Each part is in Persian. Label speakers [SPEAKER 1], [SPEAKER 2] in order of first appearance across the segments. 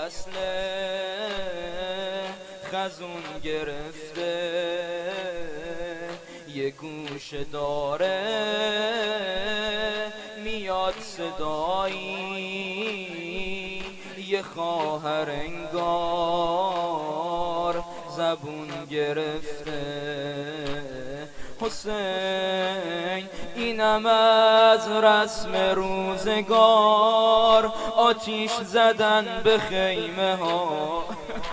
[SPEAKER 1] فصل خزون گرفته، یه گوشه داره میاد صدایی، یه خواهر انگار زبون گرفته. حسین اینم از رسم روزگار، آتیش زدن به خیمه ها.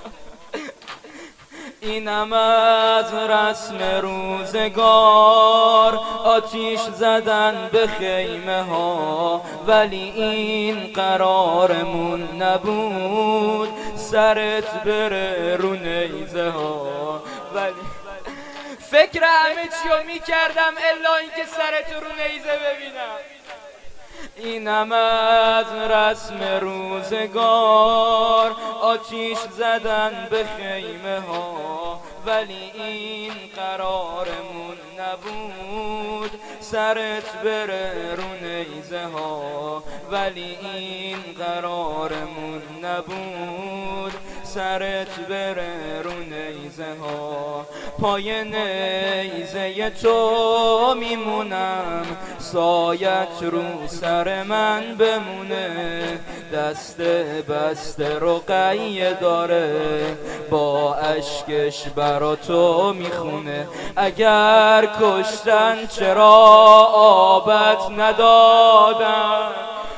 [SPEAKER 1] اینم از رسم روزگار، آتیش زدن به خیمه ها. ولی این قرارمون نبود سرت بره رو نیزه ها. ولی
[SPEAKER 2] فکر همه چیو میکردم الا اینکه سرت رو نیزه ببینم.
[SPEAKER 1] اینم از رسم روزگار، آتیش زدن به خیمه ها. ولی این قرارمون نبود سرت بره رو نیزه ها. ولی این قرارمون نبود سرت بره رو نیزه ها. پای نیزه تو میمونم، سایت رو سر من بمونه. دست بسته رقیه داره، با اشکش برا تو میخونه. اگر کشتن چرا آبت ندادن؟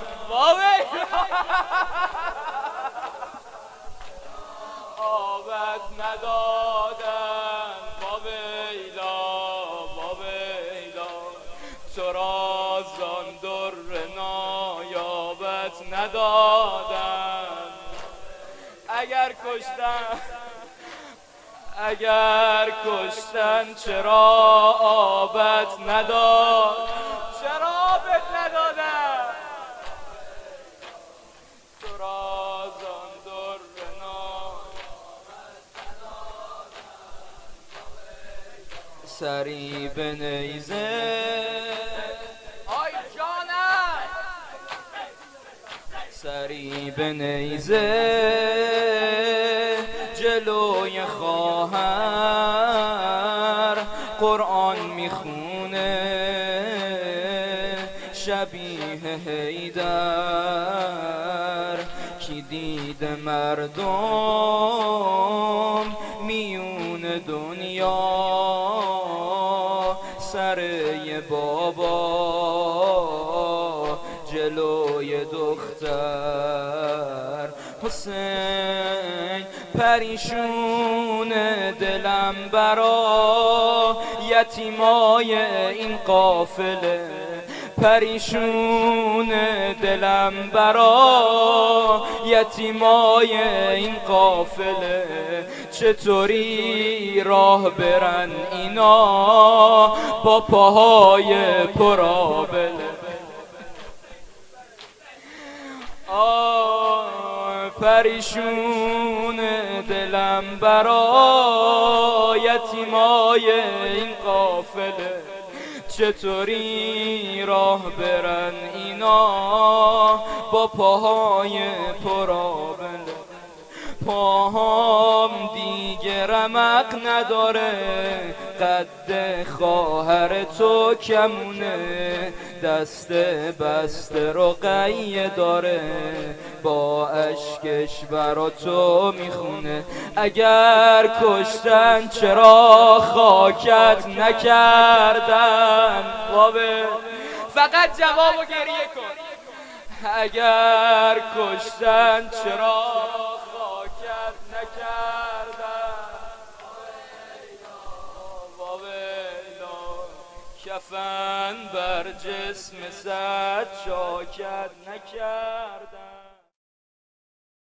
[SPEAKER 1] آبت ندادن باویلا باویلا، تو را زان در نایابت ندادن. اگر کشتن چرا آبت نداد؟
[SPEAKER 2] چرا آبت ندادن؟
[SPEAKER 1] تو را زان در سری به نیزه.
[SPEAKER 2] آی جانم
[SPEAKER 1] سری به نیزه جلوی خواهر قرآن میخونه. شبیه حیدر کی دید مردم میون دنیا، سر یه بابا جلوی دختر. حسین پریشون دلم برا یتیمای این قافله، پریشون دلم برا یتیمای این قافله. چطوری راه برن اینا با پاهای پرآبله؟ پریشون دلم برا یتیمای این قافله. چطوری راه برن اینا با پاهای پرآبله؟ پاهام دیگه رمق نداره، قد خواهر تو کمونه. دست بسته رقیه داره، با اشکش برا تو میخونه. اگر کشتن چرا خاکت نکردن؟
[SPEAKER 2] فقط جوابو گریه کن.
[SPEAKER 1] اگر کشتن چرا خاکت نکردن؟ واویلا کفن بر جسم سجاکت نکردن.